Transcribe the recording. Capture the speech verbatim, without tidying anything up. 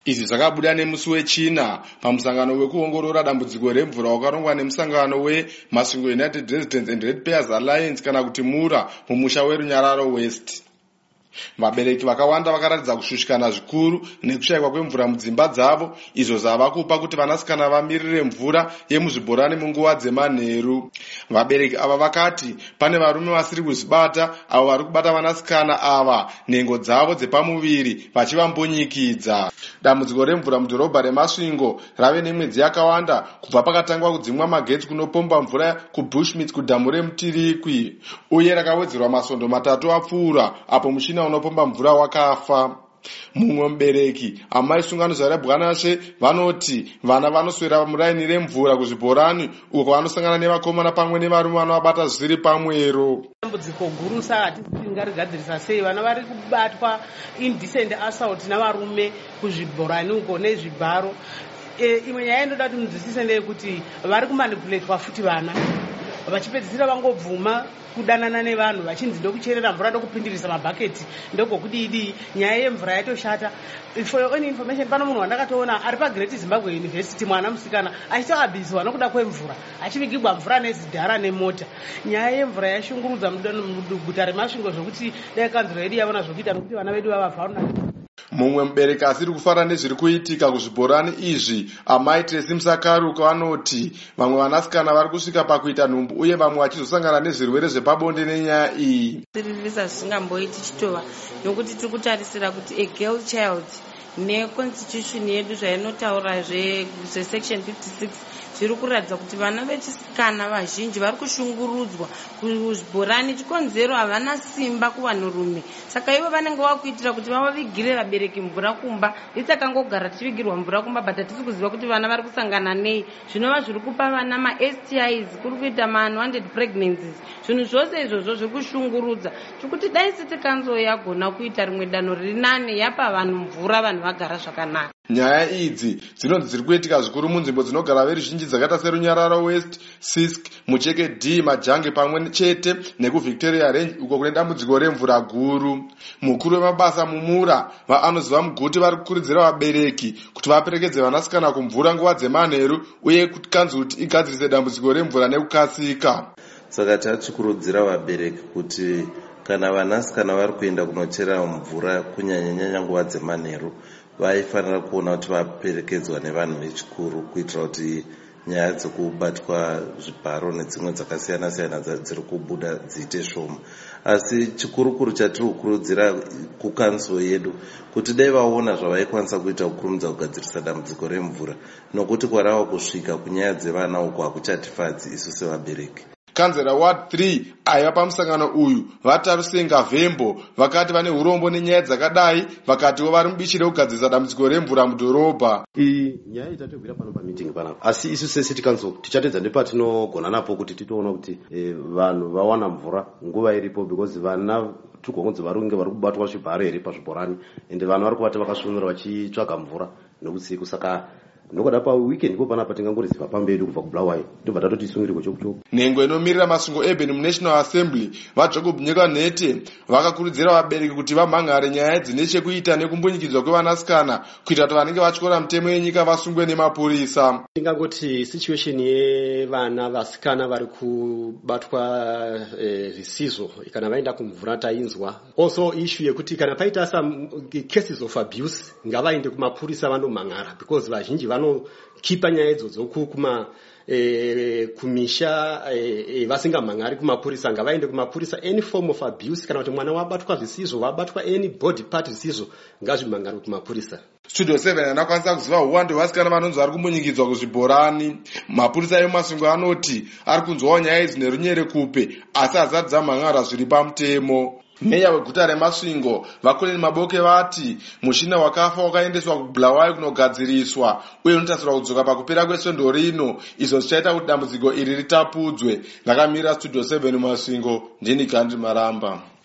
Izvi zvakabuda nemusi wechina pamusangano wekuongorora dambudziko remvura wakarongwa nemusangano weMasvingo United Residents and Ratepayers Alliance kana kuti Mura mumusha weRunyararo West. Vabereki vakawanda vakaratidza kushushikana zvikuru nekushayikwa kwemvura mudzimba dzavo, izvo zvava kupa kuti vanasikana vamirire mvura yemuzvibhorani munguva dzemanheru. Vabereki ava vakati pane varume vasiri kuzvibata avo vari kubata vanasikana ava nhengo dzavo dzepamuviri vachivambonyikidza. Dambudziko remvura mudhorobha reMasvingo rave nemwedzi yakawanda kubva pakatangwa kudzimwa magetsi kunopomba mvura kuBushmeat kudhamu reMutirikwi, uye rakawedzerwa masondo matatu apfuura apo mushina unopomba mvura wakafa. Mumwe mubereki amai Sunganidzwa reBwanashe vanoti vana vanoswera muraini remvura kuzvibhorani uko vanosangana nevakomana pamwe nevarume vanovabata zvisiri pamwero. Dambudziko guru saka hatingarigadhirisa sei vana vari kubatwa indecent assault navarume kuzvibhorani uko nezvibharo. Imwe nyaya inoda kuti munzwisise ndeyekuti vari kumanipuletwa futi vana vachipedzisira vangobvuma kudanana nevanhu vachinzi ndokucherera mvura ndokupindirisa mabhaketi ndogokudii. Nyaya yemvura yatoshata. For your own information, pano munhu wandakatoona ari paGreat Zimbabwe University mwana musikana achitoabhiswa nokuda kwemvura achivigirwa mvura nezidhara nemota. Nyaya yemvura yashungurudza muguta reMasvingo zvokuti dai kanzuro yedu yavona zvokuita nokuti vana vedu vavafa. Mumwe mubereki asiri kufara nezviri kuitika kuzvibhorani izvi amai Tracy Musakaruka vanoti vamwe vanasikana vari kusvika pakuita nhumbu uye vamwe vachizosangana nezvirwere zvepabonde nenyaya iyi. Tiririsa zvisingamboiti chitova nokuti tiri kutarisira kuti a girl child neconstitution yedu zvainotaura zvesection fifty-six zviri kuratidza kuti vana vechisikana vazhinji vari kushungurudzwa kuzvibhorani chikonzero havana simba kuvanhurume. Saka ivo vanenge vakuitira kuti vavavigire vabereki mvura kumba. Tisakangogara tichivigirwa mvura kumba but hatisi kuziva kuti vana vari kusangana nei. Zvinova zviri kupa vana ma-S T Is, kuri kuita ma-unwanted pregnancies. Zvinhu zvose izvozvo zviri kushungurudza. Tikuti dai siti kanzo yagona kuita rimwe danho riri nane yapa vanhu mvura vanhu vagara zvakanaka. Nyaya idzi dzinonzi dziri kuitika zvikuru munzvimbo dzinogara veruzhinji dzakaita seRunyararo West, Sisk, Mucheke D, Majange pamwe chete nekuVictoria Range uko kune dambudziko remvura guru. Mukuru wemabasa muMura vaanoziva Muguti vari kukurudzira vabereki kuti vaperekedze vanasikana kumvura nguva dzemanheru uye kuti kanzuti igadzirise dambudziko remvura nekukasika. Saka tachikurudzira vabereki kuti kana vanasikana vari kuenda kunochera mvura kunyanya-nyanya nguva dzemanheru vaifanira kuona kuti vaperekedzwa nevanhu vechikuru kuitira kuti nyaya dzekubatwa zvibharo nedzimwe dzakasiyana-siyana dziri kubuda dziite shoma. Asi chikurukuru chatiri kukurudzira kukanzuro yedu kuti dai vaona zvavaikwanisa kuita kukurumidza kugadzirisa dambudziko remvura nokuti kwarava kusvika kunyaya dzevana uko hakuchatifadzi isu sevabereki. Kanzera Ward three aiva pamusangano uyu vatarusenga Vhembo vakati vane urombo nenyaya dzakadai vakatiwo vari mubishi rekugadzirisa dambudziko remvura mudhorobha. Iyi nyaya itatogwira pano pameeting panapa, asi isu secity council tichatedza nepatinogona napo kuti titoona kuti eh, vanhu vawana mvura nguva iripo because vana tugongonzi vari kunge vari kubatwa zvibharo here pazvibhorani ende vanhu vari kuvata vakasvinura vachitsvaga mvura nokusiku. Saka nokuda pa weekend ko panapa tingangoriziva pambedu kubva kuBulawayo ndobva tatoti isungiriko chokuchoku. Nhengo inomirira Masvingo Urban National Assembly vaJacob Nyeka Nhete vakakurudzira vabereki kuti vamhangare nyaya dzine chekuita nekumbunyikidzwa kwevanasikana kuita kuti vanenge vatyora mutemo yenyika vasungwe nemapurisa. Tingangoti situation yevana vasikana vari kubatwa zvisizvo eh, kana vaenda kumvura tainzwa. Also issue yekuti kana paita some cases of abuse ngavaende kumapurisa vanomhangara because vazhinji vanokipa nyaya idzodzo kuma e, kumisha e, e, vasingamhangari kumapurisa ngavaende kumapurisa. Any form of abuse kana kuti mwana wabatwa zvisizvo wabatwa any body part zvisizvo ngazvimhangare kumapurisa. Studio seven anakwanisa kuziva uwando hwevasikana vanonzi vari kumbunyikidzwa kuzvibhorani. Mapurisa eMasvingo anoti ari kunzwawo nyaya idzi nerunyere kupe asi hazati dzamhangara zviri pamutemo. Meya weguta reMasvingo Vakoleni Maboke vati mushina wakafa wakaendeswa kuBulawayo kunogadziriswa uye unotarisirwa kudzoka pakupera kwesvondo rino, izvo zvichaita kuti dambudziko iri ritapudzwe. Ndakamira Studio seven Masvingo, ndini Gandhi Maramba.